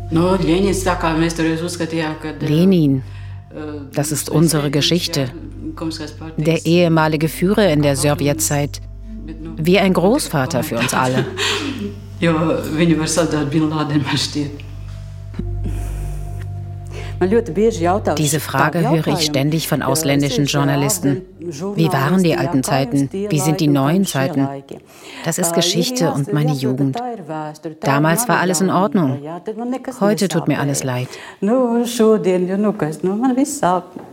Lenin, das ist unsere Geschichte. Der ehemalige Führer in der Sowjetzeit. Wie ein Großvater für uns alle. Diese Frage höre ich ständig von ausländischen Journalisten. Wie waren die alten Zeiten? Wie sind die neuen Zeiten? Das ist Geschichte und meine Jugend. Damals war alles in Ordnung. Heute tut mir alles leid.